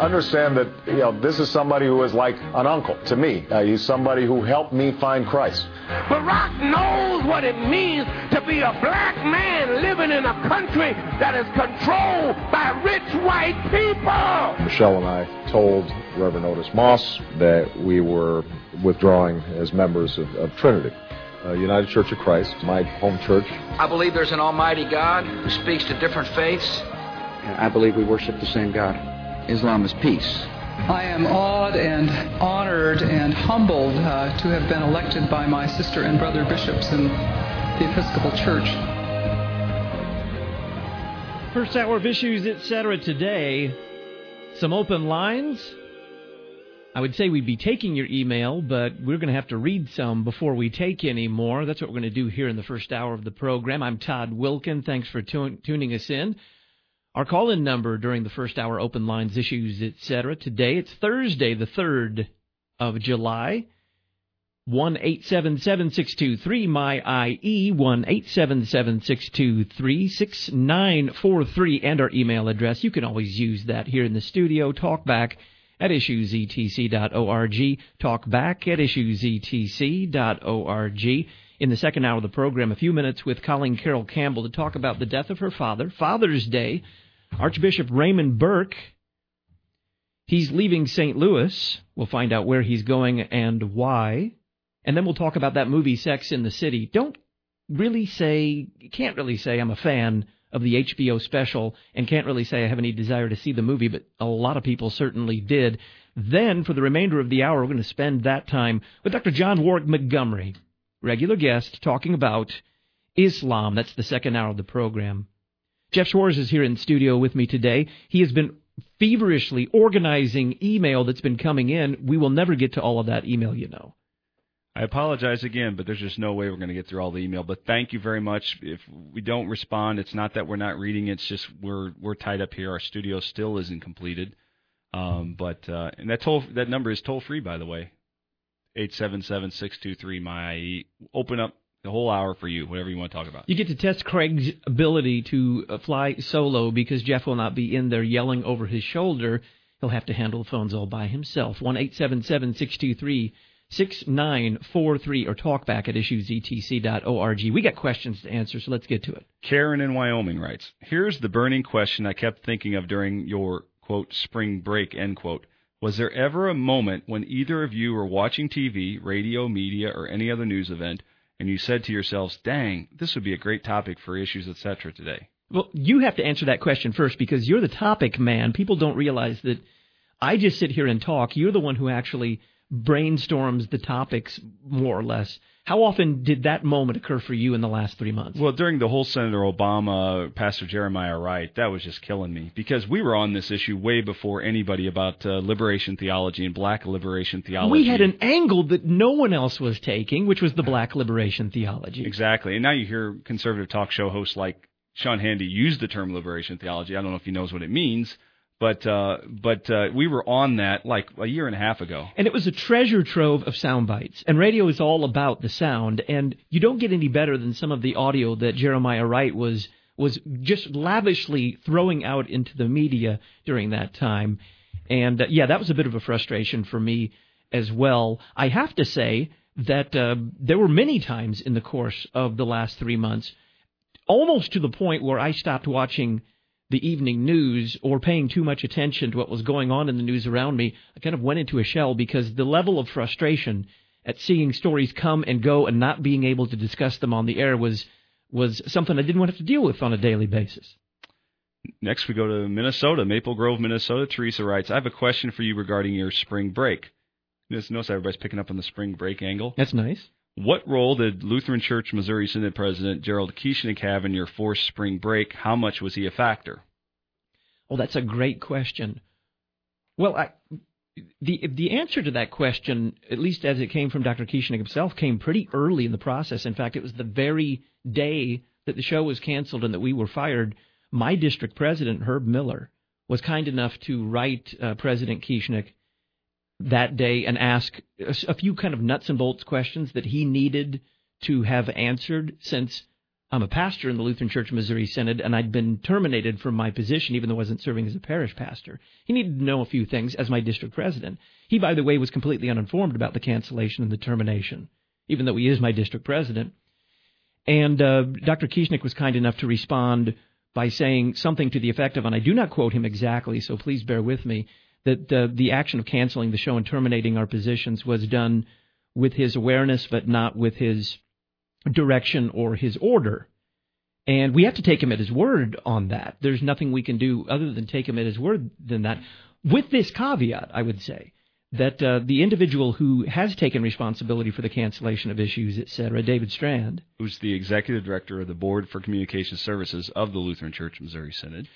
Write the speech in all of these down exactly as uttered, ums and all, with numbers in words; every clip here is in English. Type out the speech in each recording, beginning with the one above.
understand that, you know, this is somebody who is like an uncle to me. Uh, he's somebody who helped me find Christ. Barack knows what it means to be a black man living in a country that is controlled by rich white people. Michelle and I told Reverend Otis Moss that we were withdrawing as members of, of Trinity. Uh, United Church of Christ, my home church. I believe there's an almighty God who speaks to different faiths. I believe we worship the same God. Islam is peace. I am awed and honored and humbled uh, to have been elected by my sister and brother bishops in the Episcopal Church. First hour of Issues, et cetera today. Some open lines. I would say we'd be taking your email, but we're going to have to read some before we take any more. That's what we're going to do here in the first hour of the program. I'm Todd Wilkin. Thanks for tu- tuning us in. Our call-in number during the first hour, open lines, issues, et cetera. Today, it's Thursday, the third of July. one eight seven seven, six two three, M Y I E, one eight seven seven, six two three, six nine four three, and our email address. You can always use that here in the studio. Talkback at issues e t c dot org. Talkback at issues e t c dot org. In the second hour of the program, a few minutes with Colleen Carroll Campbell to talk about the death of her father, Father's Day. Archbishop Raymond Burke, he's leaving Saint Louis. We'll find out where he's going and why. And then we'll talk about that movie, Sex in the City. Don't really say, can't really say I'm a fan of the H B O special, and can't really say I have any desire to see the movie, but a lot of people certainly did. Then, for the remainder of the hour, we're going to spend that time with Doctor John Warwick Montgomery, regular guest, talking about Islam. That's the second hour of the program. Jeff Schwartz is here in studio with me today. He has been feverishly organizing email that's been coming in. We will never get to all of that email, you know. I apologize again, but there's just no way we're going to get through all the email. But thank you very much. If we don't respond, it's not that we're not reading. It's just we're we're tied up here. Our studio still isn't completed. Um, but uh, and that toll that number is toll free, by the way. eight seven seven, six two three, M Y I E. Open up the whole hour for you, whatever you want to talk about. You get to test Craig's ability to uh, fly solo because Jeff will not be in there yelling over his shoulder. He'll have to handle the phones all by himself. one eight seven seven, six two three, six nine four three or talkback at issues e t c dot org. We got questions to answer, so let's get to it. Karen in Wyoming writes, here's the burning question I kept thinking of during your, quote, spring break, end quote. Was there ever a moment when either of you were watching T V, radio, media, or any other news event, and you said to yourselves, dang, this would be a great topic for Issues, et cetera today? Well, you have to answer that question first because you're the topic man. People don't realize that I just sit here and talk. You're the one who actually brainstorms the topics, more or less. How often did that moment occur for you in the last three months? Well, during the whole Senator Obama, Pastor Jeremiah Wright, that was just killing me because we were on this issue way before anybody about uh, liberation theology and black liberation theology. We had an angle that no one else was taking, which was the black liberation theology. Exactly. And now you hear conservative talk show hosts like Sean Hannity use the term liberation theology. I don't know if he knows what it means. But uh, but uh, we were on that like a year and a half ago. And it was a treasure trove of sound bites. And radio is all about the sound. And you don't get any better than some of the audio that Jeremiah Wright was was just lavishly throwing out into the media during that time. And, uh, yeah, that was a bit of a frustration for me as well. I have to say that uh, there were many times in the course of the last three months, almost to the point where I stopped watching the evening news or paying too much attention to what was going on in the news around me. I kind of went into a shell because the level of frustration at seeing stories come and go and not being able to discuss them on the air was was something I didn't want to have to deal with on a daily basis. Next we go to Minnesota, Maple Grove, Minnesota. Teresa writes, I have a question for you regarding your spring break. Notice everybody's picking up on the spring break angle. That's nice. What role did Lutheran Church Missouri Synod President Gerald Kieschnick have in your forced spring break? How much was he a factor? Oh, that's a great question. Well, I, the the answer to that question, at least as it came from Doctor Kieschnick himself, came pretty early in the process. In fact, it was the very day that the show was canceled and that we were fired. My district president, Herb Miller, was kind enough to write uh, President Kieschnick that day and ask a, a few kind of nuts and bolts questions that he needed to have answered, since I'm a pastor in the Lutheran Church Missouri Synod, and I'd been terminated from my position even though I wasn't serving as a parish pastor. He needed to know a few things as my district president. He, by the way, was completely uninformed about the cancellation and the termination, even though he is my district president. And uh, Doctor Kieschnick was kind enough to respond by saying something to the effect of, and I do not quote him exactly, so please bear with me, that uh, the action of canceling the show and terminating our positions was done with his awareness but not with his direction or his order. And we have to take him at his word on that. There's nothing we can do other than take him at his word than that. With this caveat, I would say, that uh, the individual who has taken responsibility for the cancellation of issues, et cetera, David Strand, who's the executive director of the Board for Communication Services of the Lutheran Church Missouri Synod,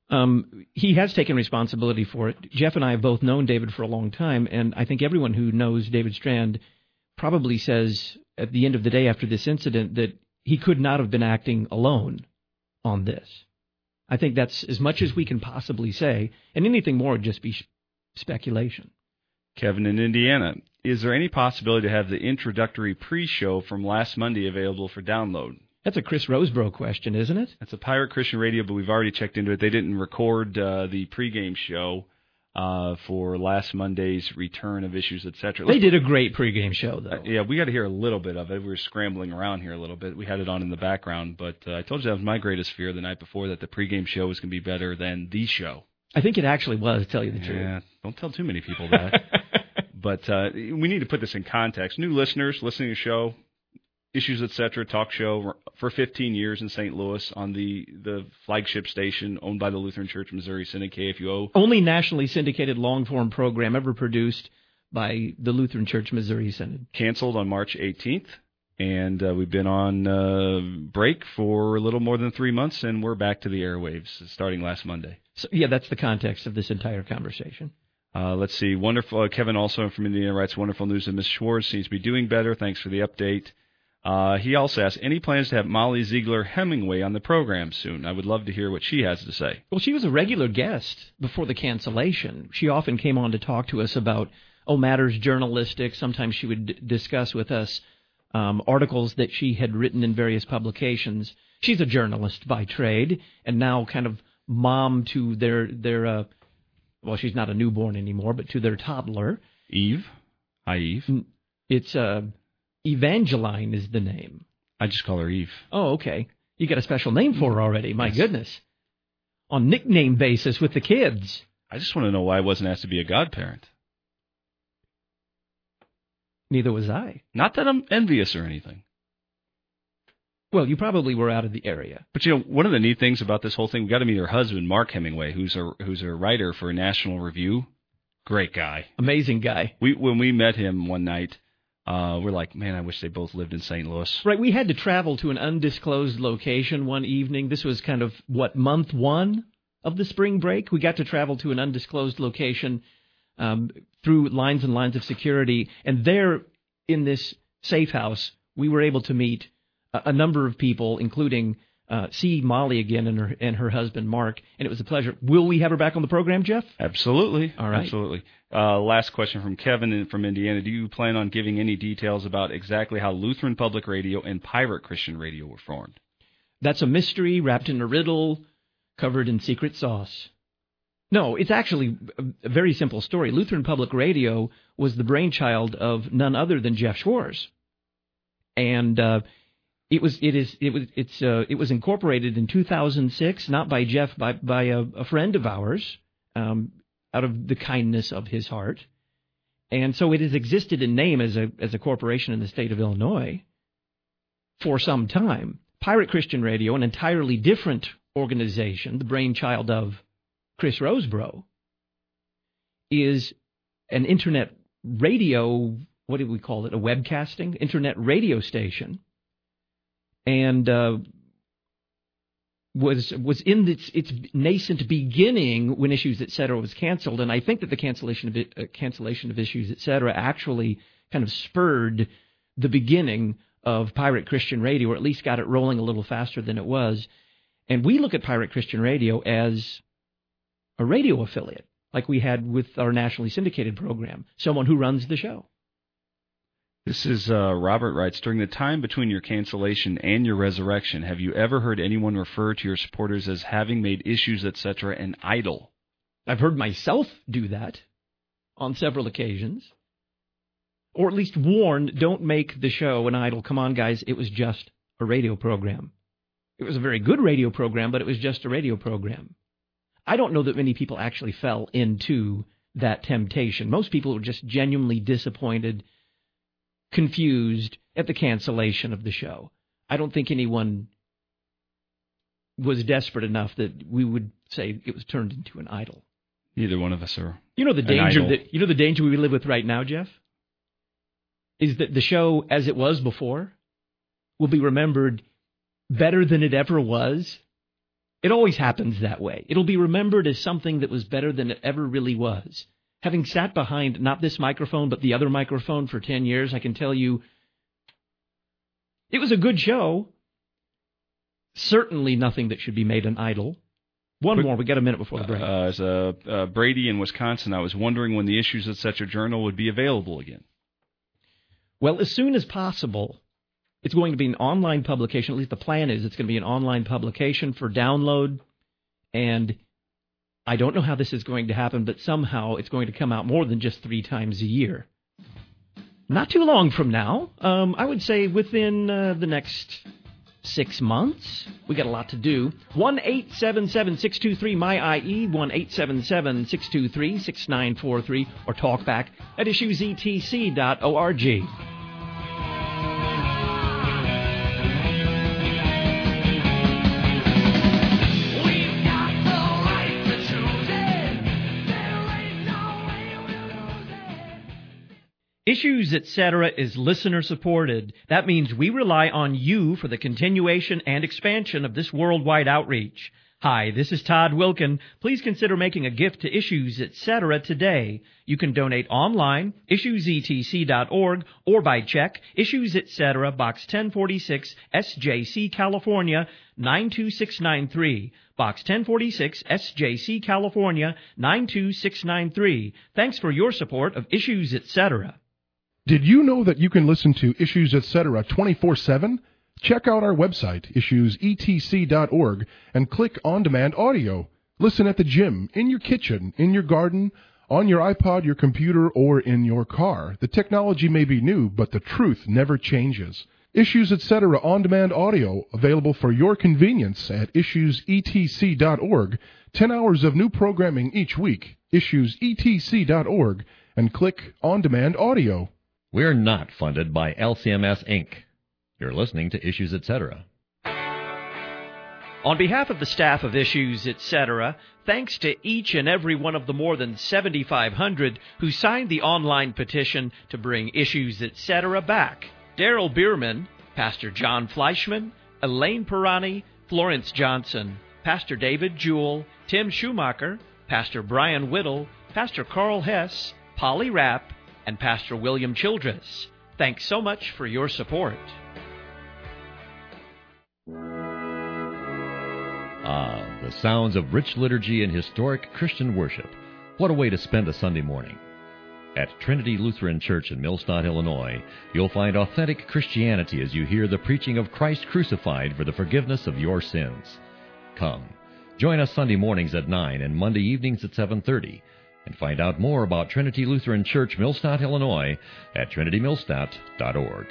um, he has taken responsibility for it. Jeff and I have both known David for a long time, and I think everyone who knows David Strand probably says at the end of the day after this incident that he could not have been acting alone on this. I think that's as much as we can possibly say, and anything more would just be speculation. Kevin in Indiana, is there any possibility to have the introductory pre-show from last Monday available for download? That's a Chris Roseborough question, isn't it? That's a Pirate Christian Radio, but we've already checked into it. They didn't record uh, the pregame show uh, for last Monday's return of issues, et cetera. They did a great pregame show, though. Uh, yeah, we got to hear a little bit of it. We were scrambling around here a little bit. We had it on in the background, but uh, I told you that was my greatest fear the night before, that the pregame show was going to be better than the show. I think it actually was, to tell you the yeah, truth. Yeah, don't tell too many people that. But uh, we need to put this in context. New listeners listening to the show, Issues, et cetera, talk show for fifteen years in Saint Louis on the, the flagship station owned by the Lutheran Church Missouri Synod, K F U O. Only nationally syndicated long-form program ever produced by the Lutheran Church Missouri Synod. Canceled on March eighteenth, and uh, we've been on uh, break for a little more than three months, and we're back to the airwaves starting last Monday. So, yeah, that's the context of this entire conversation. Uh, let's see. Wonderful. Uh, Kevin, also from Indiana, writes, wonderful news that Miz Schwartz seems to be doing better. Thanks for the update. Uh, he also asks, any plans to have Molly Ziegler Hemingway on the program soon? I would love to hear what she has to say. Well, she was a regular guest before the cancellation. She often came on to talk to us about, oh, matters journalistic. Sometimes she would d- discuss with us um, articles that she had written in various publications. She's a journalist by trade, and now kind of mom to their their. Uh, Well, she's not a newborn anymore, but to their toddler. Eve. Hi, Eve. It's uh, Evangeline is the name. I just call her Eve. Oh, okay. You got a special name for her already. My yes. goodness. On nickname basis with the kids. I just want to know why I wasn't asked to be a godparent. Neither was I. Not that I'm envious or anything. Well, you probably were out of the area. But, you know, one of the neat things about this whole thing, we got to meet her husband, Mark Hemingway, who's a who's a writer for National Review. Great guy. Amazing guy. We When we met him one night, uh, we're like, man, I wish they both lived in Saint Louis. Right. We had to travel to an undisclosed location one evening. This was kind of, what, month one of the spring break? We got to travel to an undisclosed location um, through lines and lines of security. And there, in this safe house, we were able to meet a number of people, including uh, see Molly again and her and her husband, Mark, and it was a pleasure. Will we have her back on the program, Jeff? Absolutely. All right. Absolutely. Uh, last question from Kevin from Indiana. Do you plan on giving any details about exactly how Lutheran Public Radio and Pirate Christian Radio were formed? That's a mystery wrapped in a riddle, covered in secret sauce. No, it's actually a very simple story. Lutheran Public Radio was the brainchild of none other than Jeff Schwartz. And uh It was it is it was it's uh, it was incorporated in two thousand six, not by Jeff, by by a, a friend of ours, um, out of the kindness of his heart, and so it has existed in name as a as a corporation in the state of Illinois for some time. Pirate Christian Radio, an entirely different organization, the brainchild of Chris Roseborough, is an internet radio. What do we call it? A webcasting internet radio station. And uh, was was in its, its nascent beginning when Issues, et cetera, was canceled. And I think that the cancellation of it, uh, cancellation of Issues, et cetera, actually kind of spurred the beginning of Pirate Christian Radio, or at least got it rolling a little faster than it was. And we look at Pirate Christian Radio as a radio affiliate, like we had with our nationally syndicated program, someone who runs the show. This is uh, Robert writes, during the time between your cancellation and your resurrection, have you ever heard anyone refer to your supporters as having made Issues, et cetera an idol? I've heard myself do that on several occasions. Or at least warn, don't make the show an idol. Come on, guys, it was just a radio program. It was a very good radio program, but it was just a radio program. I don't know that many people actually fell into that temptation. Most people were just genuinely disappointed, confused at the cancellation of the show. I don't think anyone was desperate enough that we would say it was turned into an idol. Neither one of us are. You know the danger that you know the danger we live with right now, Jeff? Is that the show as it was before will be remembered better than it ever was. It always happens that way. It'll be remembered as something that was better than it ever really was. Having sat behind not this microphone but the other microphone for ten years, I can tell you it was a good show. Certainly nothing that should be made an idol. One Quick, more. We got a minute before the break. Uh, as a uh, Brady in Wisconsin, I was wondering when the Issues, et cetera journal would be available again. Well, as soon as possible. It's going to be an online publication. At least the plan is it's going to be an online publication for download. And I don't know how this is going to happen, but somehow it's going to come out more than just three times a year. Not too long from now. Um, I would say within uh, the next six months. We got a lot to do. one eight seven seven, six two three, M Y I E, one eight seven seven, six two three, six nine four three, or talk back at issues e t c dot org. Issues, et cetera is listener-supported. That means we rely on you for the continuation and expansion of this worldwide outreach. Hi, this is Todd Wilkin. Please consider making a gift to Issues, et cetera today. You can donate online, issues e t c dot org, or by check, Issues, et cetera, Box ten forty-six, S J C, California, nine two six nine three. Box ten forty-six, S J C, California, nine two six nine three. Thanks for your support of Issues, et cetera. Did you know that you can listen to Issues, et cetera twenty-four seven? Check out our website, issues e t c dot org, and click On Demand Audio. Listen at the gym, in your kitchen, in your garden, on your iPod, your computer, or in your car. The technology may be new, but the truth never changes. Issues, et cetera On Demand Audio, available for your convenience at issues e t c dot org. Ten hours of new programming each week. issues e t c dot org, and click On Demand Audio. We're not funded by L C M S, Incorporated. You're listening to Issues, et cetera. On behalf of the staff of Issues, et cetera, thanks to each and every one of the more than seventy-five hundred who signed the online petition to bring Issues, et cetera back. Daryl Bierman, Pastor John Fleischman, Elaine Pirani, Florence Johnson, Pastor David Jewell, Tim Schumacher, Pastor Brian Whittle, Pastor Carl Hess, Polly Rapp, and Pastor William Childress. Thanks so much for your support. Ah, the sounds of rich liturgy and historic Christian worship. What a way to spend a Sunday morning. At Trinity Lutheran Church in Millstadt, Illinois, you'll find authentic Christianity as you hear the preaching of Christ crucified for the forgiveness of your sins. Come, join us Sunday mornings at nine and Monday evenings at seven thirty. And find out more about Trinity Lutheran Church, Millstadt, Illinois, at trinity millstadt dot org.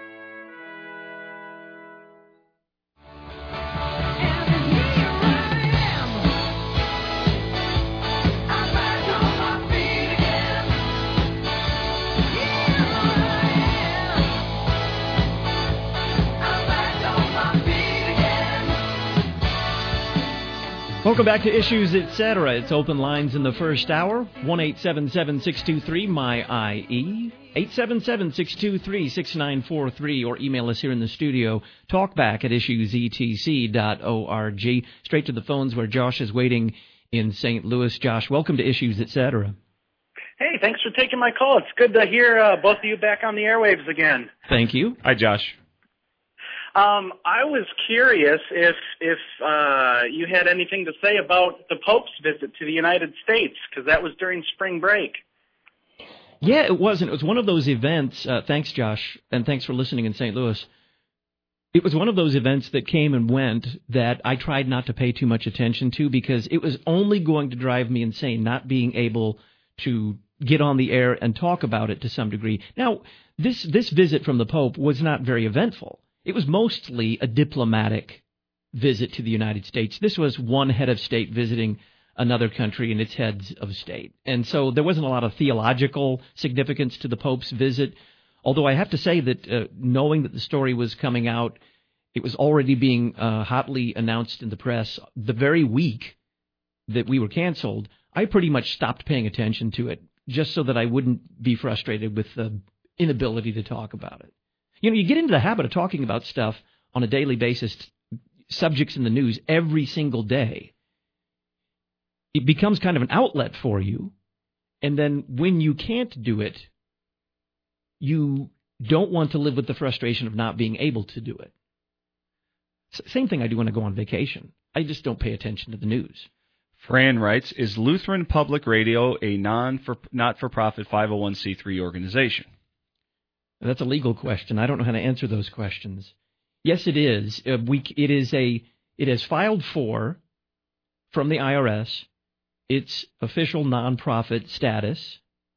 Welcome back to Issues, et cetera. It's open lines in the first hour. one eight seven seven, six two three, M Y I E. eight seven seven, six two three, six nine four three. Or email us here in the studio. Talkback at issues e t c dot org. Straight to the phones where Josh is waiting in Saint Louis. Josh, welcome to Issues, et cetera. Hey, thanks for taking my call. It's good to hear uh, both of you back on the airwaves again. Thank you. Hi, Josh. Um, I was curious if if uh, you had anything to say about the Pope's visit to the United States, because that was during spring break. Yeah, it was, and it was one of those events. Uh, thanks, Josh, and thanks for listening in Saint Louis. It was one of those events that came and went that I tried not to pay too much attention to because it was only going to drive me insane not being able to get on the air and talk about it to some degree. Now, this this visit from the Pope was not very eventful. It was mostly a diplomatic visit to the United States. This was one head of state visiting another country and its heads of state. And so there wasn't a lot of theological significance to the Pope's visit, although I have to say that uh, knowing that the story was coming out, it was already being uh, hotly announced in the press the very week that we were canceled, I pretty much stopped paying attention to it just so that I wouldn't be frustrated with the inability to talk about it. You know, you get into the habit of talking about stuff on a daily basis, subjects in the news every single day. It becomes kind of an outlet for you, and then when you can't do it, you don't want to live with the frustration of not being able to do it. S- same thing I do when I go on vacation. I just don't pay attention to the news. Fran writes, is Lutheran Public Radio a non for not-for-profit five oh one c three organization? That's a legal question. I don't know how to answer those questions. Yes, it is. Uh, we, it is a. It is filed for from the I R S. Its official nonprofit status,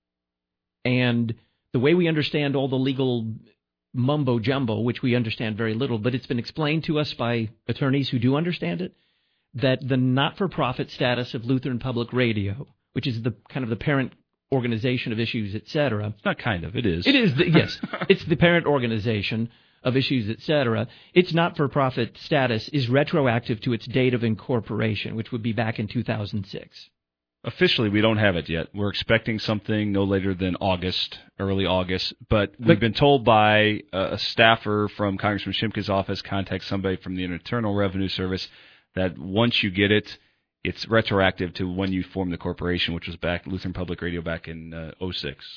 and the way we understand all the legal mumbo-jumbo, which we understand very little, but it's been explained to us by attorneys who do understand it, that the not-for-profit status of Lutheran Public Radio, which is the kind of the parent organization of Issues, et cetera. It's not kind of, it is. It is, the, yes. It's the parent organization of Issues, et cetera. Its not-for-profit status is retroactive to its date of incorporation, which would be back in two thousand six. Officially, we don't have it yet. We're expecting something no later than August, early August. But we've been told by a staffer from Congressman Shimka's office, contact somebody from the Internal Revenue Service, that once you get it, it's retroactive to when you formed the corporation, which was back Lutheran Public Radio back in uh, oh six.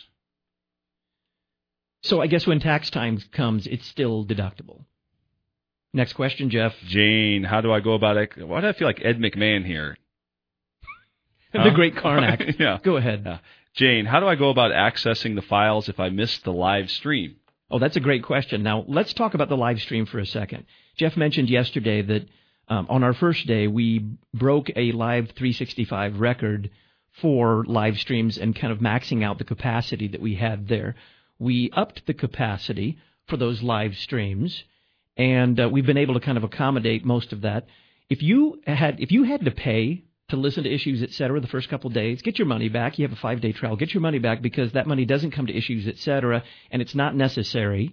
So I guess when tax time comes, it's still deductible. Next question, Jeff. Jane, how do I go about it? Why do I feel like Ed McMahon here? The huh? great Karnak. Yeah. Go ahead. Yeah. Jane, how do I go about accessing the files if I missed the live stream? Oh, that's a great question. Now, let's talk about the live stream for a second. Jeff mentioned yesterday that um, on our first day, we broke a live three sixty-five record for live streams and kind of maxing out the capacity that we had there. We upped the capacity for those live streams, and uh, we've been able to kind of accommodate most of that. If you had, if you had to pay to listen to Issues, et cetera, the first couple of days, get your money back. You have a five-day trial. Get your money back because that money doesn't come to Issues, et cetera, and it's not necessary.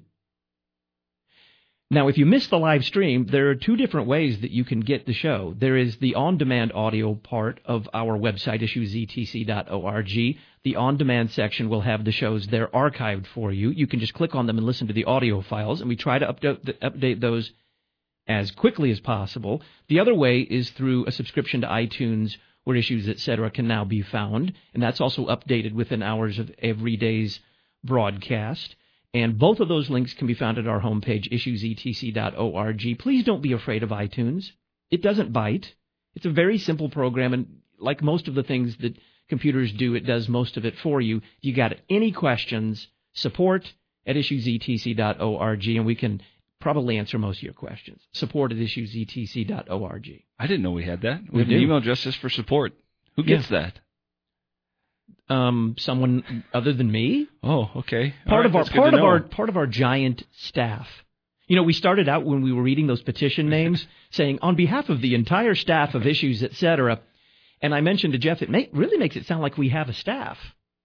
Now, if you miss the live stream, there are two different ways that you can get the show. There is the on-demand audio part of our website, issues e t c dot org. The on-demand section will have the shows there archived for you. You can just click on them and listen to the audio files, and we try to update, update those as quickly as possible. The other way is through a subscription to iTunes, where Issues, et cetera, can now be found, and that's also updated within hours of every day's broadcast. And both of those links can be found at our homepage, issues e t c dot org. Please don't be afraid of iTunes. It doesn't bite. It's a very simple program, and like most of the things that computers do, it does most of it for you. If you got any questions, support at issues e t c dot org, and we can probably answer most of your questions. Support at issues e t c dot org. I didn't know we had that. We, we have do. an email address just for support. Who gets yeah. that? Um, someone other than me. Oh, okay. Part right, of our part of our part of our giant staff. You know, we started out when we were reading those petition names, saying on behalf of the entire staff of Issues, et cetera. And I mentioned to Jeff, it may, really makes it sound like we have a staff.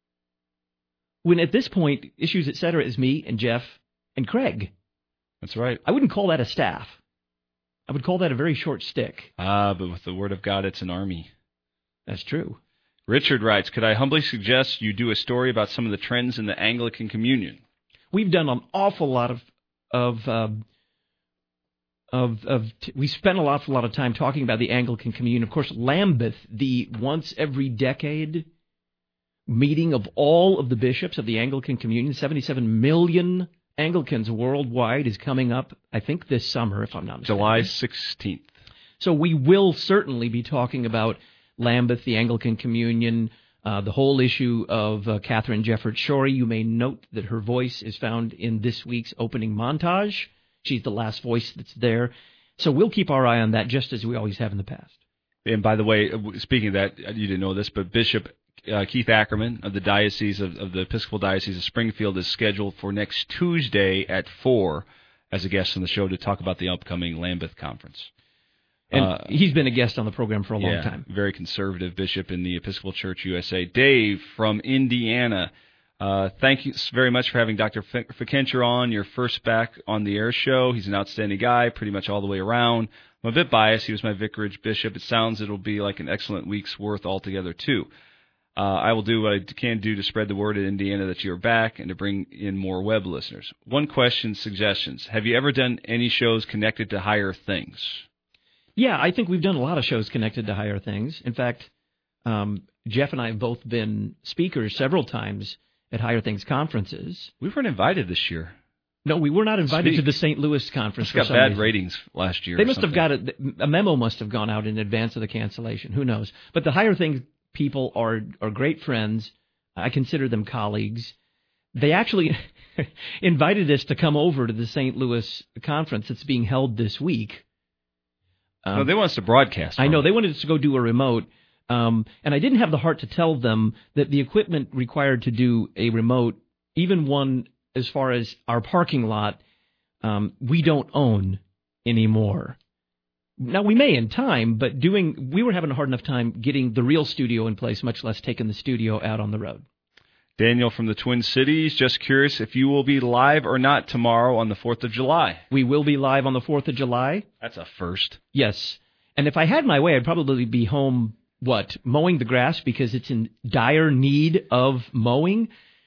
When at this point, Issues, et cetera, is me and Jeff and Craig. That's right. I wouldn't call that a staff. I would call that a very short stick. Ah, but with the Word of God, it's an army. That's true. Richard writes, could I humbly suggest you do a story about some of the trends in the Anglican Communion? We've done an awful lot of of um, of of. T- we spent an awful lot of time talking about the Anglican Communion. Of course, Lambeth, the once every decade meeting of all of the bishops of the Anglican Communion, seventy-seven million Anglicans worldwide, is coming up, I think, this summer, if I'm not mistaken. July sixteenth. So we will certainly be talking about Lambeth, the Anglican Communion, Uh, the whole issue of uh, Catherine Jefferts Schori, you may note that her voice is found in this week's opening montage. She's the last voice that's there. So we'll keep our eye on that just as we always have in the past. And by the way, speaking of that, you didn't know this, but Bishop uh, Keith Ackerman of the Diocese of, of the Episcopal Diocese of Springfield is scheduled for next Tuesday at four as a guest on the show to talk about the upcoming Lambeth Conference. And uh, he's been a guest on the program for a long yeah, time. Very conservative bishop in the Episcopal Church U S A. Dave from Indiana. Uh, thank you very much for having Doctor Fikencher on, your first back on the air show. He's an outstanding guy, pretty much all the way around. I'm a bit biased. He was my vicarage bishop. It sounds it'll be like an excellent week's worth altogether, too. Uh, I will do what I can do to spread the word in Indiana that you're back and to bring in more web listeners. One question, suggestions. Have you ever done any shows connected to higher things? Yeah, I think we've done a lot of shows connected to higher things. In fact, um, Jeff and I have both been speakers several times at Higher Things conferences. We weren't invited this year. No, we were not invited Speak. to the Saint Louis conference. It's got for some bad reason. ratings last year. They must have got a, a memo must have gone out in advance of the cancellation. Who knows? But the Higher Things people are are great friends. I consider them colleagues. They actually invited us to come over to the Saint Louis conference that's being held this week. Um, no, they want us to broadcast. I know. They wanted us to go do a remote. Um, and I didn't have the heart to tell them that the equipment required to do a remote, even one as far as our parking lot, um, we don't own anymore. Now, we may in time, but doing we were having a hard enough time getting the real studio in place, much less taking the studio out on the road. Daniel from the Twin Cities, just curious if you will be live or not tomorrow on the fourth of July. We will be live on the fourth of July. That's a first. Yes. And if I had my way, I'd probably be home, what, mowing the grass because it's in dire need of mowing.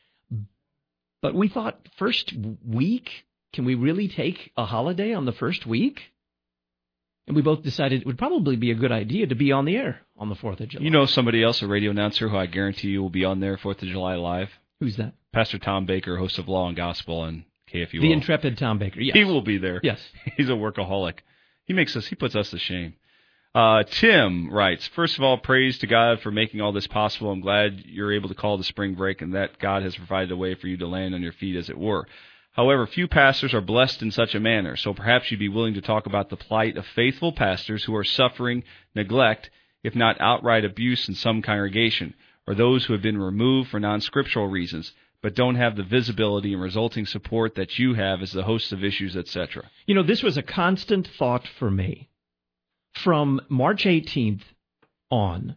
But we thought, first week, can we really take a holiday on the first week? And we both decided it would probably be a good idea to be on the air on the fourth of July. You know somebody else, a radio announcer, who I guarantee you will be on there fourth of July live? Who's that? Pastor Tom Baker, host of Law and Gospel on K F U O. The intrepid Tom Baker, yes. He will be there. Yes. He's a workaholic. He makes us. He puts us to shame. Uh, Tim writes, first of all, praise to God for making all this possible. I'm glad you're able to call the spring break and that God has provided a way for you to land on your feet, as it were. However, few pastors are blessed in such a manner, so perhaps you'd be willing to talk about the plight of faithful pastors who are suffering neglect, if not outright abuse in some congregation, or those who have been removed for non-scriptural reasons, but don't have the visibility and resulting support that you have as the host of issues, et cetera. You know, this was a constant thought for me. From March eighteenth on,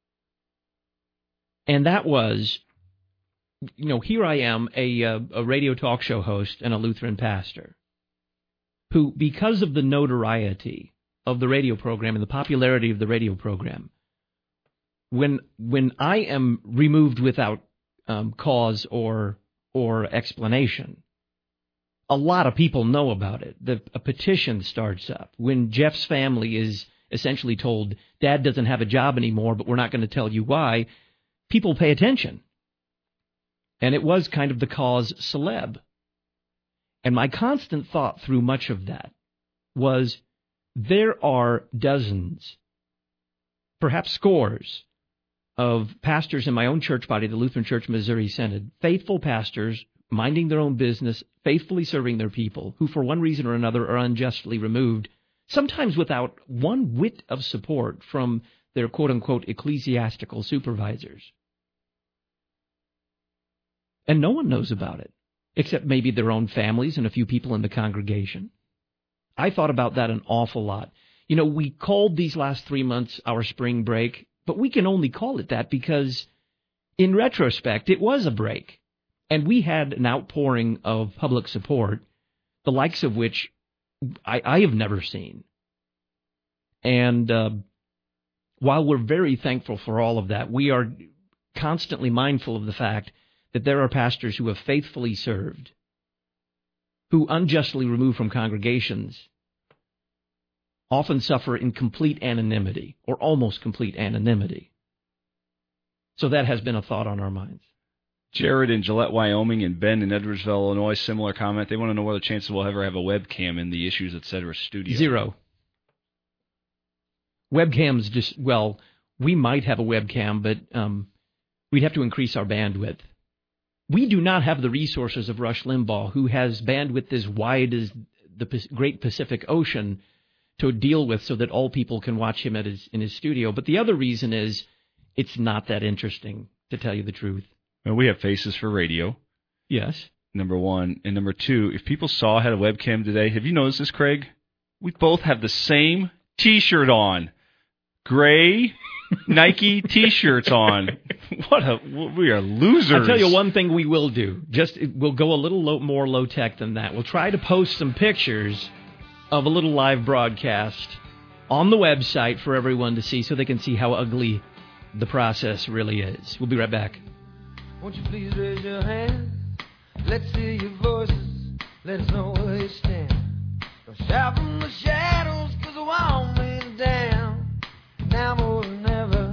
and that was, you know, here I am, a, uh, a radio talk show host and a Lutheran pastor, who, because of the notoriety of the radio program and the popularity of the radio program, when when I am removed without um, cause or or explanation, a lot of people know about it. The, a petition starts up. When Jeff's family is essentially told, Dad doesn't have a job anymore, but we're not going to tell you why, people pay attention. And it was kind of the cause celeb. And my constant thought through much of that was there are dozens, perhaps scores, of pastors in my own church body, the Lutheran Church Missouri Synod, faithful pastors minding their own business, faithfully serving their people, who for one reason or another are unjustly removed, sometimes without one whit of support from their quote-unquote ecclesiastical supervisors. And no one knows about it, except maybe their own families and a few people in the congregation. I thought about that an awful lot. You know, we called these last three months our spring break, but we can only call it that because, in retrospect, it was a break. And we had an outpouring of public support, the likes of which I, I have never seen. And uh, while we're very thankful for all of that, we are constantly mindful of the fact that there are pastors who have faithfully served, who unjustly removed from congregations, often suffer in complete anonymity, or almost complete anonymity. So that has been a thought on our minds. Jared in Gillette, Wyoming, and Ben in Edwardsville, Illinois, similar comment. They want to know whether chances we'll ever have a webcam in the Issues, et cetera studio. Zero. Webcams just, well, we might have a webcam, but um, we'd have to increase our bandwidth. We do not have the resources of Rush Limbaugh, who has bandwidth as wide as the Great Pacific Ocean to deal with so that all people can watch him at his, in his studio. But the other reason is it's not that interesting, to tell you the truth. Well, we have faces for radio. Yes. Number one. And number two, if people saw I had a webcam today, have you noticed this, Craig? We both have the same T-shirt on. Gray Nike T-shirts on. What a we are losers. I'll tell you one thing we will do. Just we'll go a little low, more low tech than that. We'll try to post some pictures of a little live broadcast on the website for everyone to see, so they can see how ugly the process really is. We'll be right back. Won't you please raise your hand? Let's hear your voices. Let us know where you stand. Don't shout from the shadows, 'cause the wall went down. Now more than ever.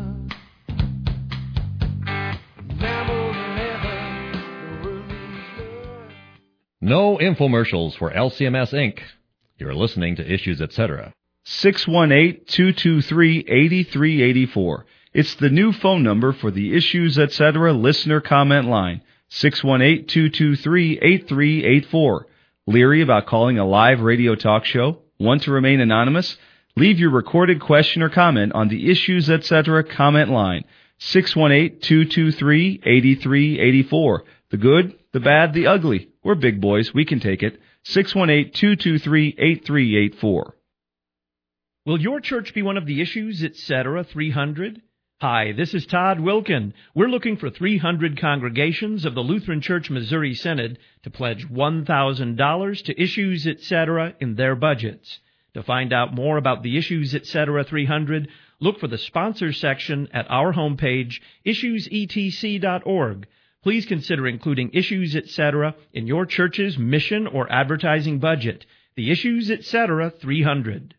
Now more than ever. The world needs love. No infomercials for L C M S Incorporated. You're listening to Issues, et cetera. six one eight, two two three, eight three eight four. It's the new phone number for the Issues, et cetera listener comment line. six one eight, two two three, eight three eight four. Leery about calling a live radio talk show? Want to remain anonymous? Leave your recorded question or comment on the Issues, et cetera comment line. six one eight, two two three, eight three eight four. The good, the bad, the ugly. We're big boys. We can take it. six one eight, two two three, eight three eight four. Will your church be one of the Issues, et cetera three hundred? Hi, this is Todd Wilkin. We're looking for three hundred congregations of the Lutheran Church Missouri Synod to pledge one thousand dollars to Issues, et cetera in their budgets. To find out more about the Issues, et cetera three hundred, look for the sponsors section at our homepage, issues e t c dot org. Please consider including Issues, et cetera in your church's mission or advertising budget. The Issues, et cetera three hundred.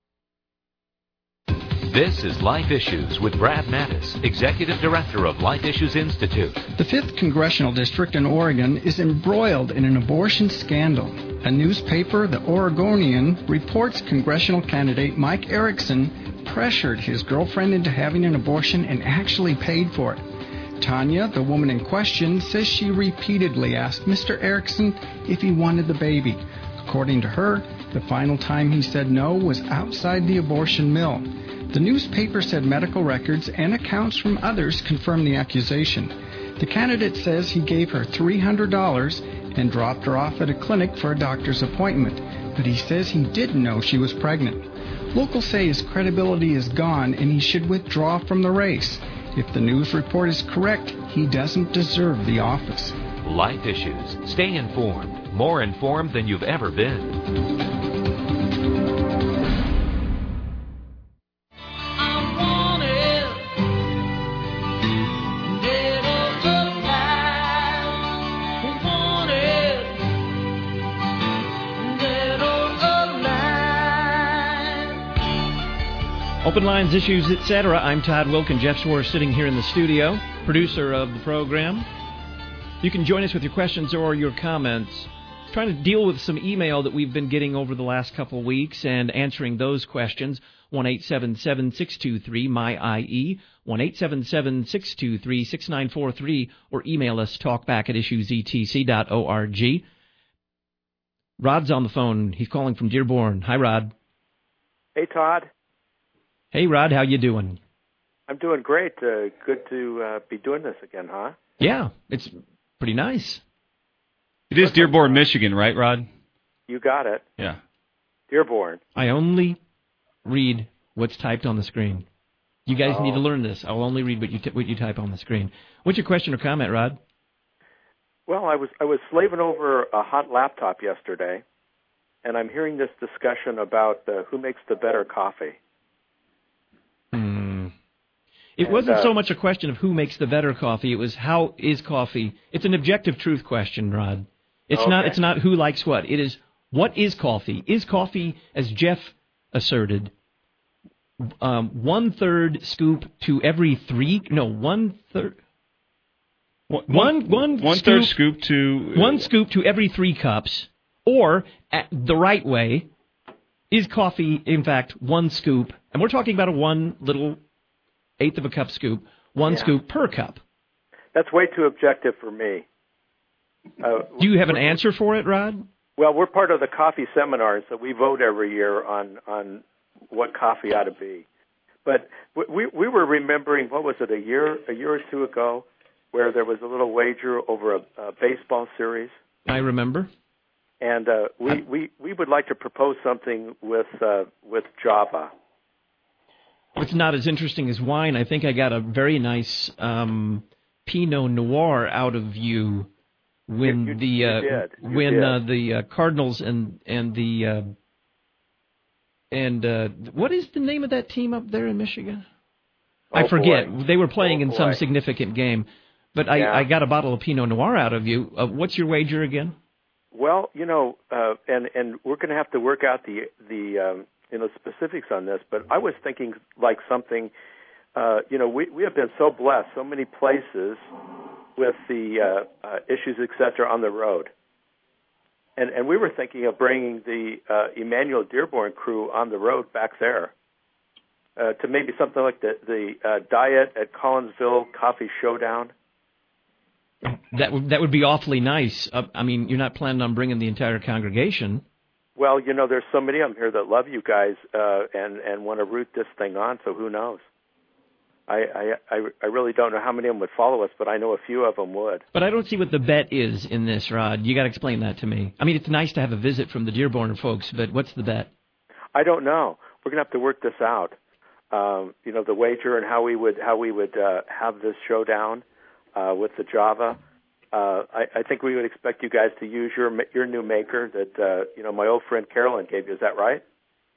This is Life Issues with Brad Mattis, Executive Director of Life Issues Institute. The fifth Congressional District in Oregon is embroiled in an abortion scandal. A newspaper, The Oregonian, reports congressional candidate Mike Erickson pressured his girlfriend into having an abortion and actually paid for it. Tanya, the woman in question, says she repeatedly asked Mister Erickson if he wanted the baby. According to her, the final time he said no was outside the abortion mill. The newspaper said medical records and accounts from others confirm the accusation. The candidate says he gave her three hundred dollars and dropped her off at a clinic for a doctor's appointment, but he says he didn't know she was pregnant. Locals say his credibility is gone and he should withdraw from the race. If the news report is correct, he doesn't deserve the office. Life Issues. Stay informed. More informed than you've ever been. Open Lines, Issues, et cetera. I'm Todd Wilkin. Jeff Schwartz sitting here in the studio, producer of the program. You can join us with your questions or your comments. Trying to deal with some email that we've been getting over the last couple of weeks and answering those questions. one eight seven seven, six two three, M Y I E, one eight seven seven, six two three, six nine four three, or email us, talkback at issues e t c dot org. Rod's on the phone. He's calling from Dearborn. Hi, Rod. Hey, Todd. Hey, Rod, how you doing? I'm doing great. Uh, good to uh, be doing this again, huh? Yeah, it's pretty nice. It is Dearborn, Michigan, right, Rod? You got it. Yeah. Dearborn. I only read what's typed on the screen. You guys oh. need to learn this. I'll only read what you t- what you type on the screen. What's your question or comment, Rod? Well, I was I was slaving over a hot laptop yesterday, and I'm hearing this discussion about uh, who makes the better coffee. Hmm. It and, wasn't uh, so much a question of who makes the better coffee. It was how is coffee. It's an objective truth question, Rod. It's okay. not. It's not who likes what. It is what is coffee. Is coffee, as Jeff asserted, um, one third scoop to every three? No, one third. One one, one, one scoop, third scoop to one scoop to every three cups, or at the right way, is coffee in fact one scoop? And we're talking about a one little eighth of a cup scoop, one yeah. scoop per cup. that's way too objective for me. Uh, Do you have an answer for it, Rod? Well, we're part of the coffee seminar, so we vote every year on on what coffee ought to be. But we we were remembering, what was it, a year a year or two ago, where there was a little wager over a, a baseball series. I remember. And uh, we, we we would like to propose something with uh, with Java. It's not as interesting as wine. I think I got a very nice um, Pinot Noir out of you when you, you, the uh, you did. You when did. Uh, the uh, Cardinals and and the uh, and uh, what is the name of that team up there in Michigan? Oh, I forget. boy. They were playing oh, in boy. some significant game. But I, yeah. I got a bottle of Pinot Noir out of you. Uh, what's your wager again? Well, you know, uh, and and we're going to have to work out the the um, you know specifics on this. But I was thinking like something. Uh, you know, we we have been so blessed, so many places with the uh, uh, issues, et cetera, on the road. And and we were thinking of bringing the uh, Emmanuel Dearborn crew on the road back there uh, to maybe something like the the uh, Diet at Collinsville Coffee Showdown. That would that would be awfully nice. Uh, I mean, you're not planning on bringing the entire congregation. Well, you know, there's so many of them here that love you guys uh, and and want to root this thing on. So who knows? I, I I really don't know how many of them would follow us, but I know a few of them would. But I don't see what the bet is in this, Rod. You got to explain that to me. I mean, it's nice to have a visit from the Dearborn folks, but what's the bet? I don't know. We're gonna have to work this out. Um, you know, the wager and how we would how we would uh, have this showdown uh, with the Java. Uh, I, I think we would expect you guys to use your your new maker that uh, you know my old friend Carolyn gave you. Is that right?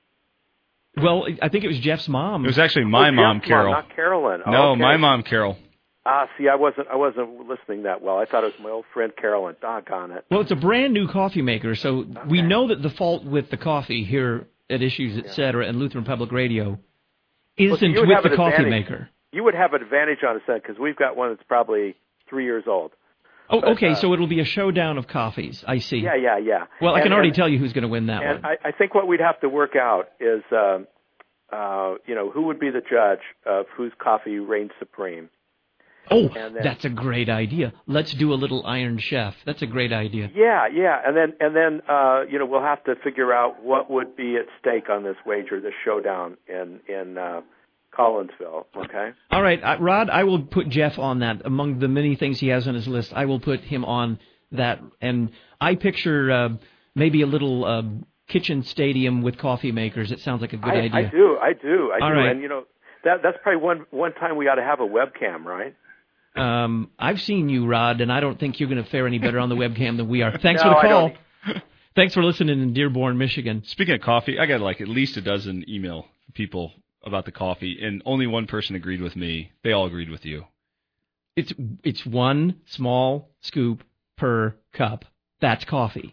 Well, I think it was Jeff's mom. It was actually my oh, mom, Jeff's Carol. Mom, not Carolyn. Oh, no, okay. my mom, Carol. Ah, see, I wasn't I wasn't listening that well. I thought it was my old friend Carolyn. Doggone it. Well, it's a brand new coffee maker, so okay. We know that the fault with the coffee here at Issues, et cetera, and Lutheran Public Radio isn't well, so with the coffee advantage. maker. You would have an advantage on us then, because we've got one that's probably three years old. Oh, but, okay, uh, so it'll be a showdown of coffees. I see. Yeah, yeah, yeah. Well, and, I can already and, tell you who's going to win that and one. I, I think what we'd have to work out is, uh, uh, you know, who would be the judge of whose coffee reigns supreme. Oh, then, that's a great idea. Let's do a little Iron Chef. That's a great idea. Yeah, yeah, and then and then uh, you know we'll have to figure out what would be at stake on this wager, this showdown in in uh, Collinsville. Okay. All right, uh, Rod. I will put Jeff on that. Among the many things he has on his list, I will put him on that. And I picture uh, maybe a little uh, kitchen stadium with coffee makers. It sounds like a good I, idea. I do, I do, I All do. right. And you know that that's probably one one time we ought to have a webcam, right? Um, I've seen you, Rod, and I don't think you're going to fare any better on the webcam than we are. Thanks no, for the call. I don't... Thanks for listening in Dearborn, Michigan. Speaking of coffee, I got like at least a dozen email people about the coffee, and only one person agreed with me. They all agreed with you. It's it's one small scoop per cup. That's coffee.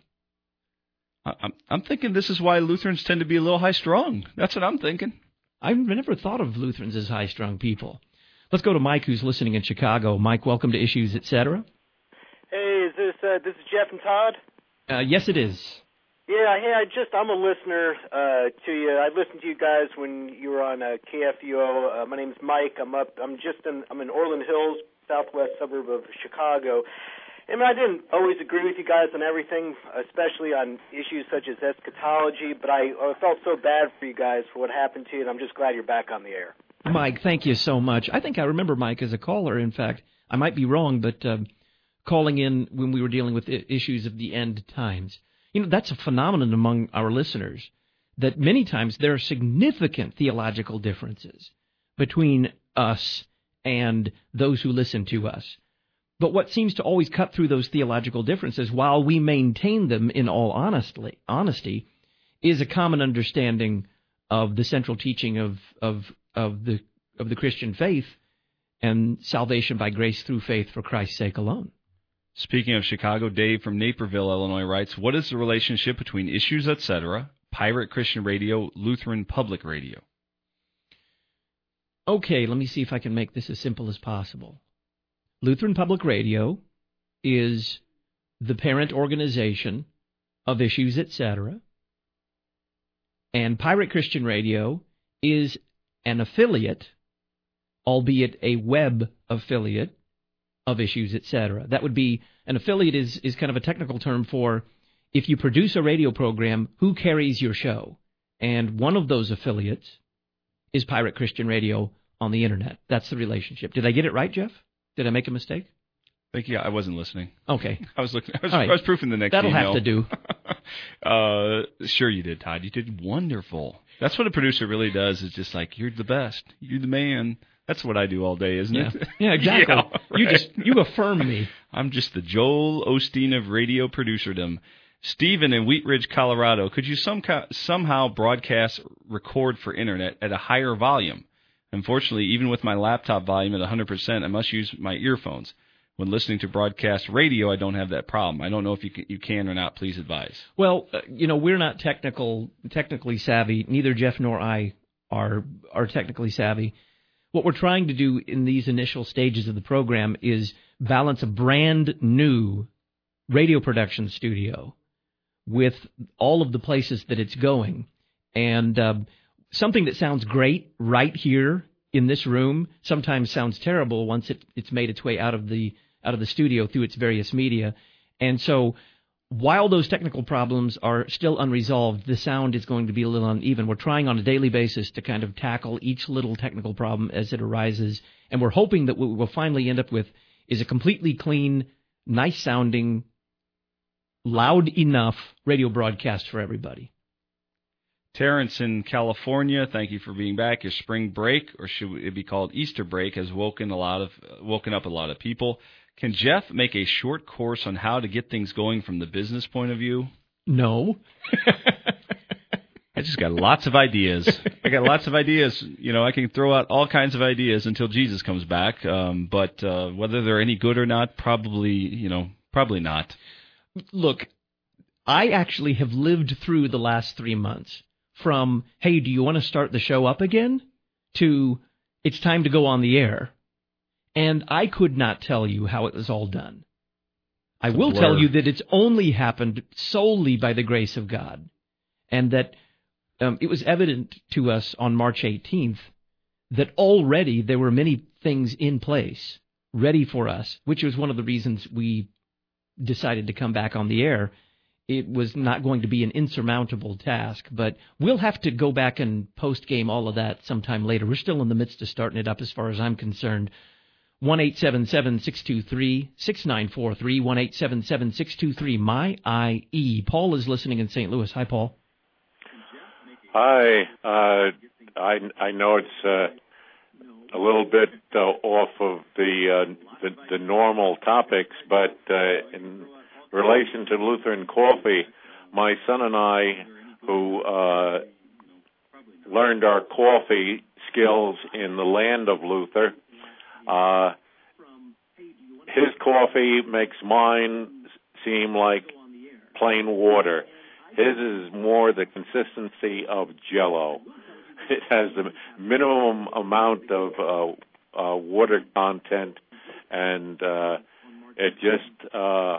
I'm I'm thinking this is why Lutherans tend to be a little high strung. That's what I'm thinking. I've never thought of Lutherans as high strung people. Let's go to Mike, who's listening in Chicago. Mike, welcome to Issues, et cetera. Hey, is this uh, this is Jeff and Todd? Uh, yes, it is. Yeah, hey, I just I'm a listener uh, to you. I listened to you guys when you were on uh, K F U O. Uh, my name's Mike. I'm up. I'm just in. I'm in Orland Hills, southwest suburb of Chicago. And I didn't always agree with you guys on everything, especially on issues such as eschatology. But I, I felt so bad for you guys for what happened to you, and I'm just glad you're back on the air. Mike, thank you so much. I think I remember Mike as a caller. In fact, I might be wrong, but um, calling in when we were dealing with issues of the end times. You know, that's a phenomenon among our listeners, that many times there are significant theological differences between us and those who listen to us. But what seems to always cut through those theological differences, while we maintain them in all honestly, honesty, is a common understanding of the central teaching of of of the of the Christian faith and salvation by grace through faith for Christ's sake alone. Speaking of Chicago, Dave from Naperville, Illinois writes, what is the relationship between Issues, et cetera, Pirate Christian Radio, Lutheran Public Radio? Okay, let me see if I can make this as simple as possible. Lutheran Public Radio is the parent organization of Issues, et cetera, and Pirate Christian Radio is an affiliate, albeit a web affiliate, of Issues, et cetera. That would be, an affiliate is, is kind of a technical term for if you produce a radio program, who carries your show? And one of those affiliates is Pirate Christian Radio on the Internet. That's the relationship. Did I get it right, Jeff? Did I make a mistake? I think, yeah, I wasn't listening. Okay. I was looking. I was, right. I was proofing the next That'll email. have to do. uh, sure you did, Todd. You did wonderful. That's what a producer really does, is just like, you're the best. You're the man. That's what I do all day, isn't yeah. it? Yeah, exactly. yeah, right. You just you affirm me. I'm just the Joel Osteen of radio producerdom. Stephen in Wheat Ridge, Colorado, could you some, somehow broadcast record for Internet at a higher volume? Unfortunately, even with my laptop volume at one hundred percent, I must use my earphones. When listening to broadcast radio, I don't have that problem. I don't know if you can, you can or not. Please advise. Well, uh, you know, we're not technical, technically savvy. Neither Jeff nor I are are technically savvy. What we're trying to do in these initial stages of the program is balance a brand new radio production studio with all of the places that it's going. And uh, something that sounds great right here in this room sometimes sounds terrible once it, it's made its way out of the out of the studio through its various media. And so while those technical problems are still unresolved, the sound is going to be a little uneven. We're trying on a daily basis to kind of tackle each little technical problem as it arises, and we're hoping that what we'll finally end up with is a completely clean, nice-sounding, loud enough radio broadcast for everybody. Terrence in California, thank you for being back. Your spring break, or should it be called Easter break, has woken a lot of woken up a lot of people. Can Jeff make a short course on how to get things going from the business point of view? No. I just got lots of ideas. I got lots of ideas. You know, I can throw out all kinds of ideas until Jesus comes back. Um, but uh, whether they're any good or not, probably, you know, probably not. Look, I actually have lived through the last three months from, hey, do you want to start the show up again, to it's time to go on the air. And I could not tell you how it was all done. I will tell you that it's only happened solely by the grace of God, and that um, it was evident to us on March eighteenth that already there were many things in place ready for us, which was one of the reasons we decided to come back on the air. It was not going to be an insurmountable task, but we'll have to go back and post-game all of that sometime later. We're still in the midst of starting it up as far as I'm concerned. one eight seven seven, six two three, six nine four three, one eight seven seven, six two three, M Y I E. Paul is listening in Saint Louis. Hi, Paul. Hi. Uh, I I know it's uh, a little bit uh, off of the, uh, the the normal topics, but uh, in relation to Lutheran Coffee, my son and I, who uh, learned our coffee skills in the land of Luther, Uh, his coffee makes mine seem like plain water. His is more the consistency of Jell-O. It has the minimum amount of uh, uh, water content, and uh, it just uh,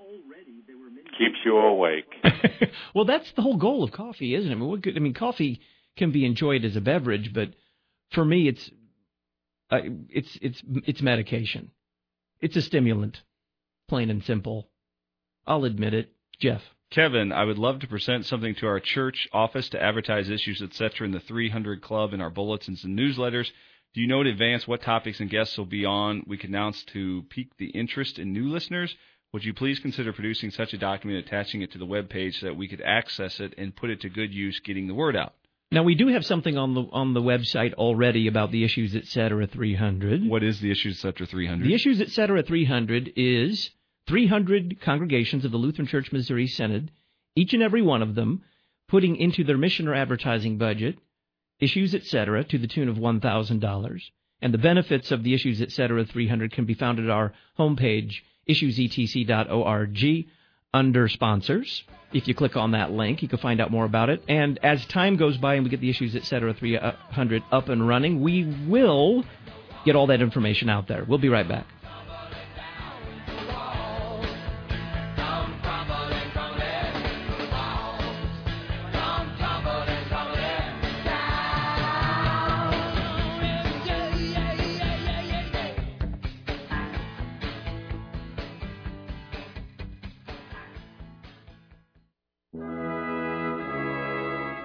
keeps you awake. Well, that's the whole goal of coffee, isn't it? I mean, what good, I mean, coffee can be enjoyed as a beverage, but for me, it's Uh, it's it's it's medication. It's a stimulant, plain and simple. I'll admit it. Jeff. Kevin, I would love to present something to our church office to advertise issues, et cetera in the three hundred Club in our bulletins and newsletters. Do you know in advance what topics and guests will be on? We can announce to pique the interest in new listeners. Would you please consider producing such a document, attaching it to the web page so that we could access it and put it to good use getting the word out? Now, we do have something on the on the website already about the Issues, et cetera three hundred. What is the Issues, et cetera three hundred? The Issues, et cetera three hundred is three hundred congregations of the Lutheran Church Missouri Synod, each and every one of them putting into their mission or advertising budget Issues, et cetera, to the tune of one thousand dollars. And the benefits of the Issues, et cetera three hundred can be found at our homepage, issues e t c dot org, under sponsors. If you click on that link, you can find out more about it. And as time goes by and we get the Issues, et cetera three hundred up and running, we will get all that information out there. We'll be right back.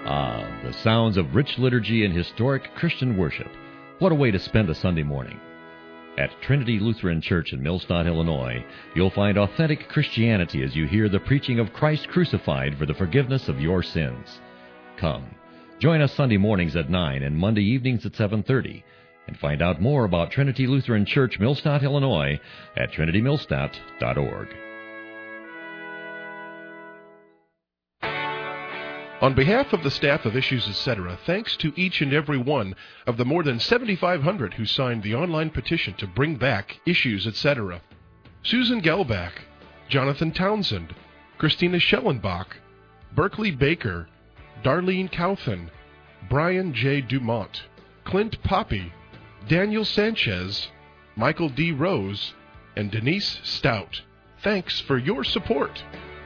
Ah, the sounds of rich liturgy and historic Christian worship. What a way to spend a Sunday morning. At Trinity Lutheran Church in Millstadt, Illinois, you'll find authentic Christianity as you hear the preaching of Christ crucified for the forgiveness of your sins. Come, join us Sunday mornings at nine and Monday evenings at seven thirty, and find out more about Trinity Lutheran Church, Millstadt, Illinois, at trinity millstadt dot org. On behalf of the staff of Issues, et cetera, thanks to each and every one of the more than seventy-five hundred who signed the online petition to bring back Issues, et cetera. Susan Gelbach, Jonathan Townsend, Christina Schellenbach, Berkeley Baker, Darlene Couthen, Brian J. Dumont, Clint Poppy, Daniel Sanchez, Michael D. Rose, and Denise Stout. Thanks for your support.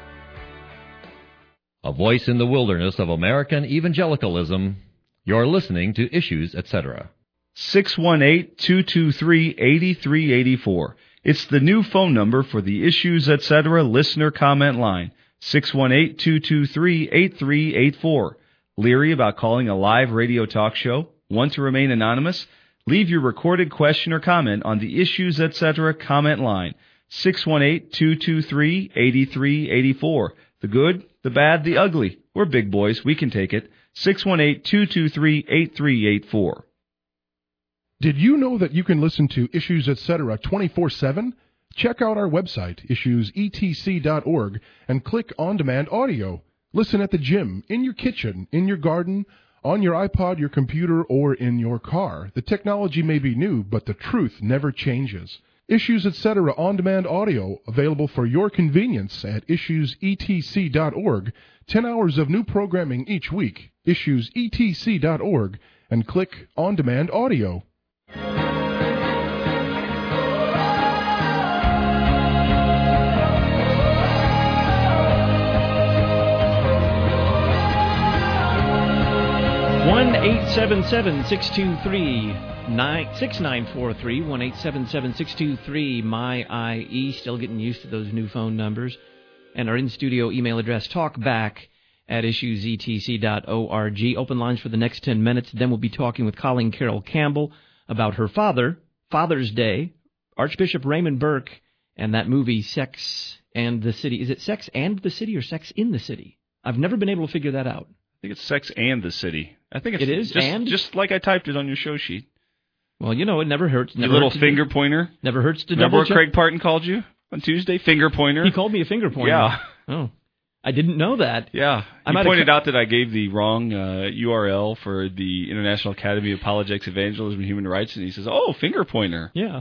A voice in the wilderness of American evangelicalism. You're listening to Issues, et cetera. six one eight, two two three, eight three eight four. It's the new phone number for the Issues, et cetera listener comment line. six one eight, two two three, eight three eight four. Leery about calling a live radio talk show? Want to remain anonymous? Leave your recorded question or comment on the Issues, et cetera comment line. six one eight, two two three, eight three eight four. The good, the bad, the ugly. We're big boys. We can take it. six one eight, two two three, eight three eight four. Did you know that you can listen to Issues, et cetera twenty-four seven? Check out our website, issues e t c dot org, and click On Demand Audio. Listen at the gym, in your kitchen, in your garden, on your iPod, your computer, or in your car. The technology may be new, but the truth never changes. Issues, et cetera on-demand audio available for your convenience at issues e t c dot org. Ten hours of new programming each week. issues e t c dot org, and click On-Demand Audio. one eight seven seven, six two three, six nine four three, one eight seven seven, six two three, M Y I E. Still getting used to those new phone numbers. And our in-studio email address, talkback at issues e t c dot org. Open lines for the next ten minutes. Then we'll be talking with Colleen Carroll Campbell about her father, Father's Day, Archbishop Raymond Burke, and that movie, Sex and the City. Is it Sex and the City or Sex in the City? I've never been able to figure that out. I think it's Sex and the City. I think it's it is, just, and? just like I typed it on your show sheet. Well, you know, it never hurts. Never Your little hurts finger to, pointer. Never hurts to Remember double what check. Craig Parton called you on Tuesday? Finger pointer. He called me a finger pointer. Yeah. Oh, I didn't know that. Yeah. I He pointed co- out that I gave the wrong uh, U R L for the International Academy of Apologetics, Evangelism, and Human Rights, and he says, oh, finger pointer. Yeah.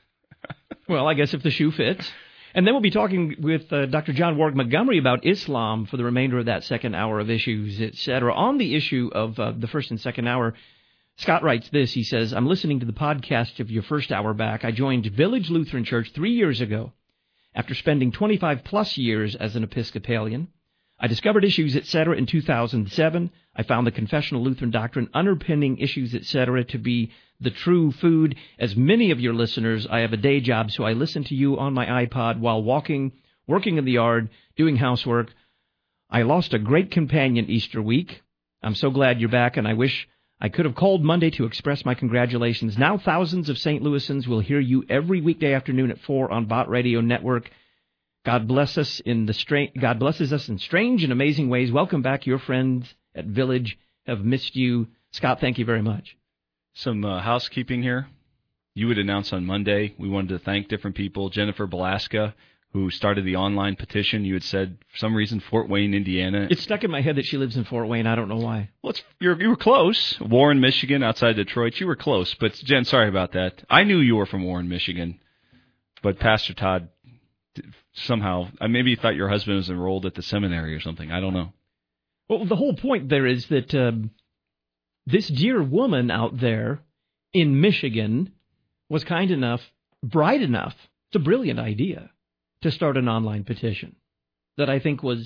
Well, I guess if the shoe fits. And then we'll be talking with uh, Doctor John Warwick Montgomery about Islam for the remainder of that second hour of Issues, et cetera. On the issue of uh, the first and second hour, Scott writes this. He says, I'm listening to the podcast of your first hour back. I joined Village Lutheran Church three years ago. After spending twenty-five plus years as an Episcopalian, I discovered Issues, et cetera in two thousand seven. I found the confessional Lutheran doctrine underpinning Issues, et cetera to be the true food. As many of your listeners, I have a day job, so I listen to you on my iPod while walking, working in the yard, doing housework. I lost a great companion Easter week. I'm so glad you're back, and I wish I could have called Monday to express my congratulations. Now thousands of Saint Louisans will hear you every weekday afternoon at four on Bott Radio Network. God bless us in the stra- God blesses us in strange and amazing ways. Welcome back. Your friends at Village have missed you. Scott, thank you very much. Some uh, housekeeping here. You would announce on Monday. We wanted to thank different people. Jennifer Belaska, who started the online petition. You had said, for some reason, Fort Wayne, Indiana. It's stuck in my head that she lives in Fort Wayne. I don't know why. Well, it's, you're, you were close. Warren, Michigan, outside Detroit. You were close. But, Jen, sorry about that. I knew you were from Warren, Michigan. But Pastor Todd, somehow, maybe he thought your husband was enrolled at the seminary or something. I don't know. Well, the whole point there is that um, this dear woman out there in Michigan was kind enough, bright enough, it's a brilliant idea, to start an online petition that I think was,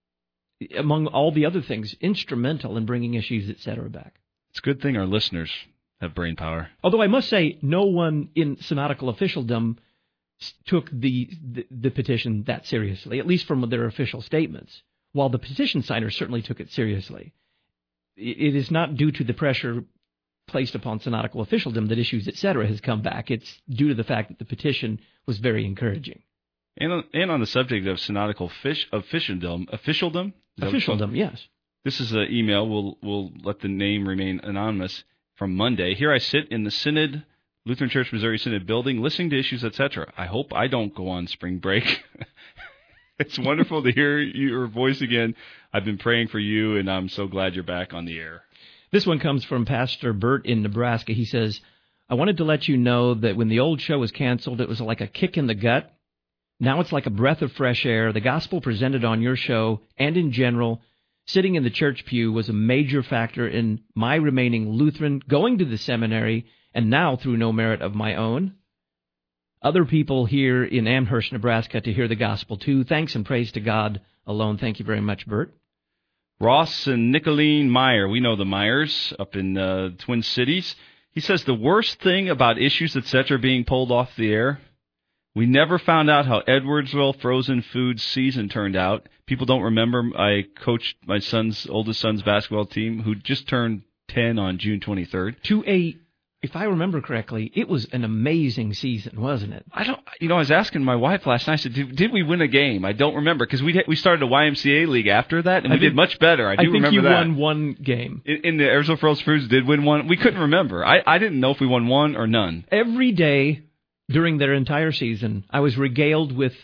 among all the other things, instrumental in bringing Issues, et cetera back. It's a good thing our listeners have brain power. Although I must say, no one in synodical officialdom took the, the, the petition that seriously, at least from their official statements, while the petition signers certainly took it seriously. it is not due to the pressure placed upon synodical officialdom that Issues, et cetera, has come back. It's due to the fact that the petition was very encouraging. And on, and on the subject of synodical fish, officialdom, officialdom, officialdom, yes. This is an email. We'll we'll let the name remain anonymous from Monday. Here I sit in the Synod, Lutheran Church Missouri Synod building, listening to Issues, et cetera. I hope I don't go on spring break. It's wonderful to hear your voice again. I've been praying for you, and I'm so glad you're back on the air. This one comes from Pastor Bert in Nebraska. He says, I wanted to let you know that when the old show was canceled, it was like a kick in the gut. Now it's like a breath of fresh air. The gospel presented on your show and in general, sitting in the church pew, was a major factor in my remaining Lutheran, going to the seminary, and now through no merit of my own. Other people here in Amherst, Nebraska, to hear the gospel too. Thanks and praise to God alone. Thank you very much, Bert. Ross and Nicolene Meyer. We know the Meyers up in uh, Twin Cities. He says the worst thing about Issues, et cetera, being pulled off the air, we never found out how Edwardsville frozen foods season turned out. People don't remember I coached my son's oldest son's basketball team, who just turned ten on June twenty-third. To a, if I remember correctly, it was an amazing season, wasn't it? I don't. You know, I was asking my wife last night. I said, "Did, did we win a game?" I don't remember because we we started a Y M C A league after that, and I we think, did much better. I do I think remember you that. won one game. In, in the Edwardsville frozen foods, did win one. We couldn't remember. I I didn't know if we won one or none. Every day during their entire season, I was regaled with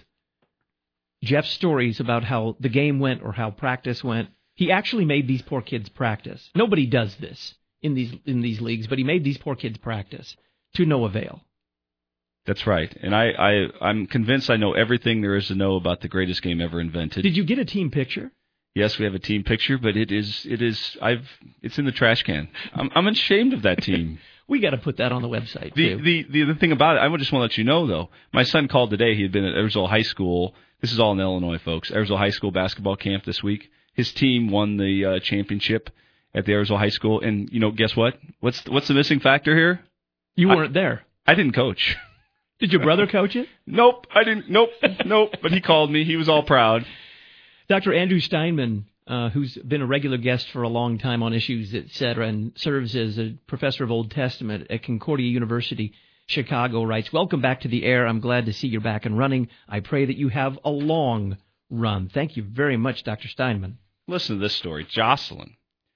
Jeff's stories about how the game went or how practice went. He actually made these poor kids practice. Nobody does this in these in these leagues, but he made these poor kids practice to no avail. That's right. And I, I, I'm convinced I know everything there is to know about the greatest game ever invented. Did you get a team picture? Yes, we have a team picture, but it is it is I've it's in the trash can. I'm I'm ashamed of that team. We got to put that on the website, the, too. The, the the thing about it, I just want to let you know, though. My son called today. He had been at Edwardsville High School. This is all in Illinois, folks. Edwardsville High School basketball camp this week. His team won the uh, championship at the Edwardsville High School. And, you know, guess what? What's what's the missing factor here? You weren't I, there. I didn't coach. Did your brother coach it? Nope. I didn't. Nope. Nope. But he called me. He was all proud. Doctor Andrew Steinman, uh, who's been a regular guest for a long time on Issues, et cetera, and serves as a professor of Old Testament at Concordia University, Chicago, writes, welcome back to the air. I'm glad to see you're back and running. I pray that you have a long run. Thank you very much, Doctor Steinman. Listen to this story. Jocelyn,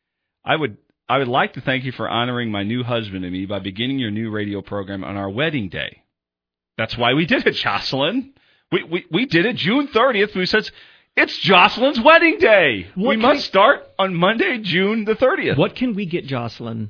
I would I would like to thank you for honoring my new husband and me by beginning your new radio program on our wedding day. That's why we did it, Jocelyn. We we, we did it June thirtieth. We said, it's Jocelyn's wedding day. What we must I, start on Monday, June the thirtieth. What can we get Jocelyn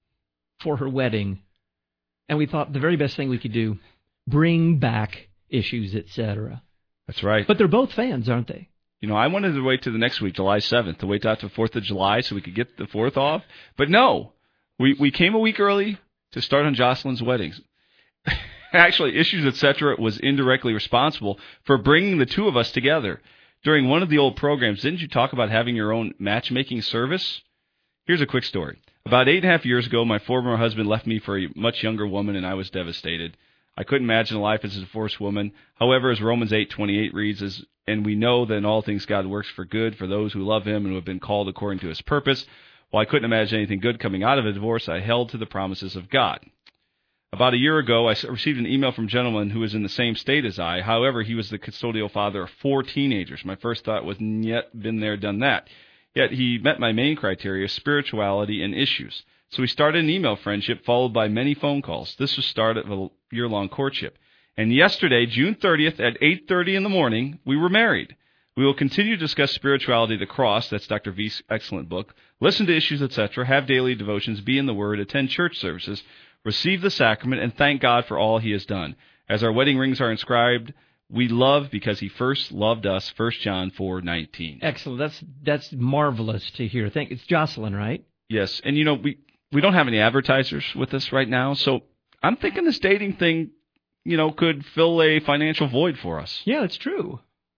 for her wedding? And we thought the very best thing we could do, bring back Issues, et cetera. That's right. But they're both fans, aren't they? You know, I wanted to wait to the next week, July seventh, to wait out to fourth of July so we could get the fourth off. But no, we, we came a week early to start on Jocelyn's weddings. Actually, Issues, et cetera was indirectly responsible for bringing the two of us together. During one of the old programs, didn't you talk about having your own matchmaking service? Here's a quick story. About eight and a half years ago, my former husband left me for a much younger woman, and I was devastated. I couldn't imagine a life as a divorced woman. However, as Romans eight twenty-eight reads, as, and we know that in all things God works for good for those who love him and who have been called according to his purpose. While I couldn't imagine anything good coming out of a divorce, I held to the promises of God. About a year ago, I received an email from a gentleman who was in the same state as I. However, he was the custodial father of four teenagers. My first thought was, yet been there, done that. Yet he met my main criteria, spirituality and issues. So we started an email friendship followed by many phone calls. This was the start of a year-long courtship. And yesterday, June thirtieth at eight thirty in the morning, we were married. We will continue to discuss spirituality, the cross, that's Doctor V's excellent book, listen to Issues, et cetera, have daily devotions, be in the Word, attend church services, receive the sacrament, and thank God for all he has done. As our wedding rings are inscribed, we love because he first loved us, First John four nineteen. Excellent. That's that's marvelous to hear. Thank It's Jocelyn, right? Yes. And, you know, we, we don't have any advertisers with us right now, so I'm thinking this dating thing, you know, could fill a financial void for us. Yeah, it's true.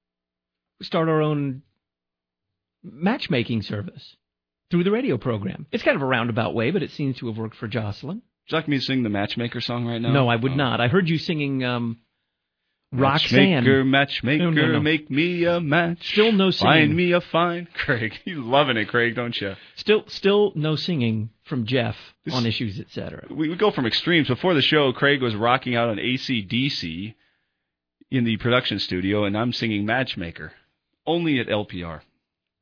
We start our own matchmaking service through the radio program. It's kind of a roundabout way, but it seems to have worked for Jocelyn. Would you like me to sing the Matchmaker song right now? No, I would oh. not. I heard you singing... Um, Roxanne. Matchmaker, matchmaker, No, no, no. make me a match. Still no singing. Find me a fine. Craig, you loving it, Craig, don't you? Still, still no singing from Jeff on Issues, et cetera. We, we go from extremes. Before the show, Craig was rocking out on A C D C in the production studio, and I'm singing Matchmaker, only at L P R.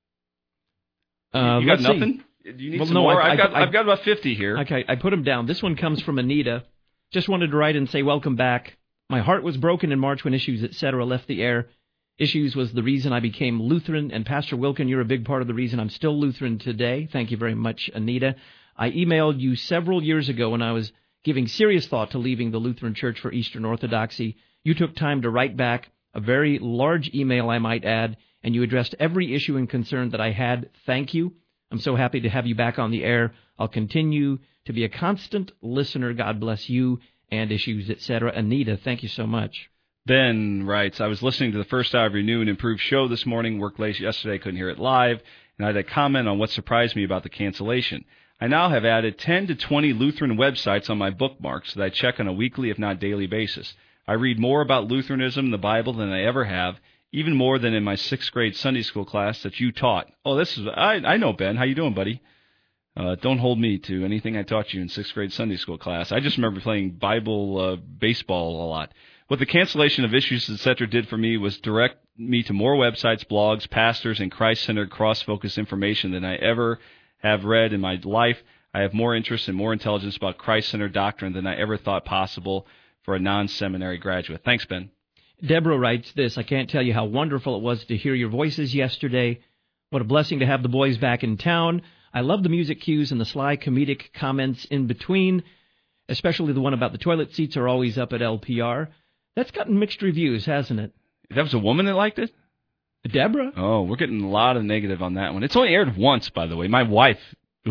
Uh, you got let's see. nothing? Do you need Well, some no, more? I- I've got I- I've got about fifty here. Okay, I put them down. This one comes from Anita. Just wanted to write and say welcome back. My heart was broken in March when Issues, et cetera left the air. Issues was the reason I became Lutheran, and Pastor Wilkin, you're a big part of the reason I'm still Lutheran today. Thank you very much, Anita. I emailed you several years ago when I was giving serious thought to leaving the Lutheran Church for Eastern Orthodoxy. You took time to write back a very large email, I might add, and you addressed every issue and concern that I had. Thank you. I'm so happy to have you back on the air. I'll continue to be a constant listener. God bless you and Issues, et cetera. Anita, thank you so much. Ben writes, I was listening to the first hour of your new and improved show this morning, worked late yesterday, couldn't hear it live, and I had a comment on what surprised me about the cancellation. I now have added ten to twenty Lutheran websites on my bookmarks that I check on a weekly, if not daily basis. I read more about Lutheranism in the Bible than I ever have, even more than in my sixth grade Sunday school class that you taught. Oh, this is, I, I know, Ben. How you doing, buddy? Uh, don't hold me to anything I taught you in sixth grade Sunday school class. I just remember playing Bible uh, baseball a lot. What the cancellation of Issues, et cetera did for me was direct me to more websites, blogs, pastors, and Christ-centered, cross-focused information than I ever have read in my life. I have more interest and more intelligence about Christ-centered doctrine than I ever thought possible for a non-seminary graduate. Thanks, Ben. Deborah writes this, I can't tell you how wonderful it was to hear your voices yesterday. What a blessing to have the boys back in town. I love the music cues and the sly comedic comments in between, especially the one about the toilet seats are always up at L P R. That's gotten mixed reviews, hasn't it? That was a woman that liked it? Deborah? Oh, we're getting a lot of negative on that one. It's only aired once, by the way. My wife,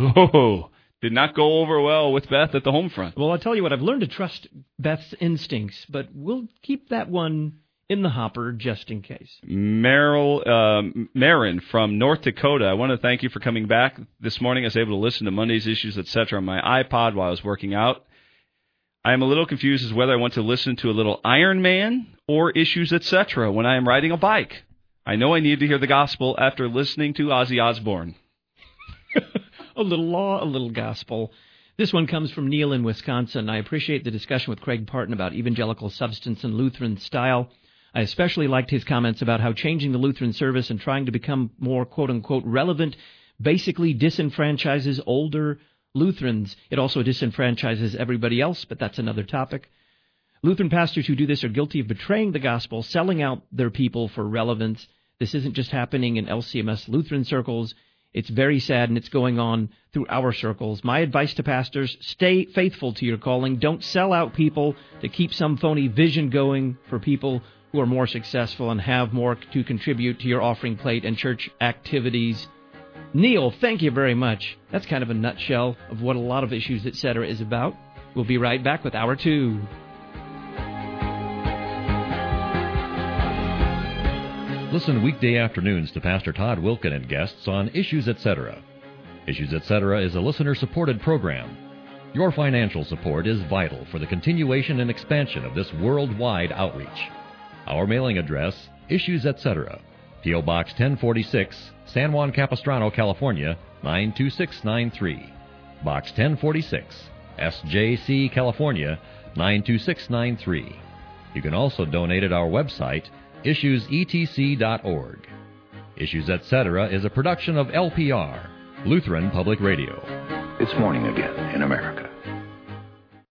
oh, did not go over well with Beth at the home front. Well, I'll tell you what, I've learned to trust Beth's instincts, but we'll keep that one in the hopper just in case. Meryl, uh, Marin from North Dakota, I want to thank you for coming back. This morning I was able to listen to Monday's Issues, et cetera on my iPod while I was working out. I am a little confused as whether I want to listen to a little Iron Man or Issues, et cetera when I am riding a bike. I know I need to hear the gospel after listening to Ozzy Osbourne. A little law, a little gospel. This one comes from Neil in Wisconsin. I appreciate the discussion with Craig Parton about evangelical substance and Lutheran style. I especially liked his comments about how changing the Lutheran service and trying to become more quote-unquote relevant basically disenfranchises older Lutherans. It also disenfranchises everybody else, but that's another topic. Lutheran pastors who do this are guilty of betraying the gospel, selling out their people for relevance. This isn't just happening in L C M S Lutheran circles. It's very sad, and it's going on through our circles. My advice to pastors, stay faithful to your calling. Don't sell out people to keep some phony vision going for people who are more successful and have more to contribute to your offering plate and church activities. Neil, thank you very much. That's kind of a nutshell of what a lot of Issues, et cetera is about. We'll be right back with Hour two. Listen weekday afternoons to Pastor Todd Wilkin and guests on Issues, et cetera. Issues, et cetera is a listener-supported program. Your financial support is vital for the continuation and expansion of this worldwide outreach. Our mailing address, Issues, et cetera, P O. Box ten forty-six, San Juan Capistrano, California, nine two six nine three. Box ten forty-six, S J C, California, nine two six nine three. You can also donate at our website, issues e t c dot org. Issues, et cetera is a production of L P R, Lutheran Public Radio. It's morning again in America.